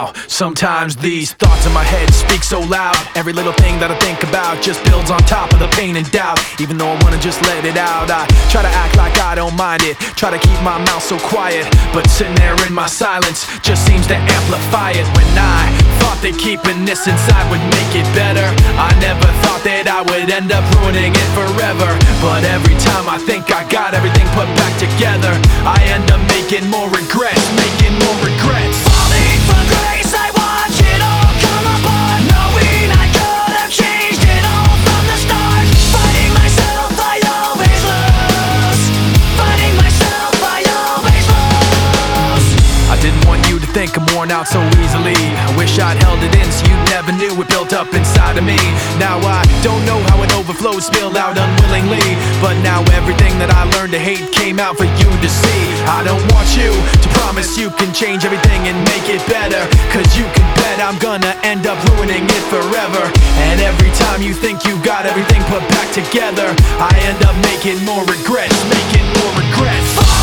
now. Sometimes these thoughts in my head speak so loud. Every little thing that I think about just builds on top of the pain and doubt. Even though I wanna just let it out, I try to act like I don't mind it. Try to keep my mouth so quiet, but sitting there in my silence just seems to amplify it. When I thought that keeping this inside would make it better, I never thought that I would end up ruining it forever. But every time I think I got everything put back together, I end up making more regrets, making more regrets. Falling from grace, I watch it all come apart, knowing I could have changed it all from the start. Fighting myself, I always lose. Fighting myself, I always lose. I didn't want you to think I'm worn out so easily. I wish I'd held it in so you never knew it built up inside of me. Now I don't know how it overflowed, spilled out unwillingly, but now everything that I learned to hate came out for you to see. I don't want you to promise you can change everything and make it better, cause you can bet I'm gonna end up ruining it forever. And every time you think you got everything put back together, I end up making more regrets, making more regrets.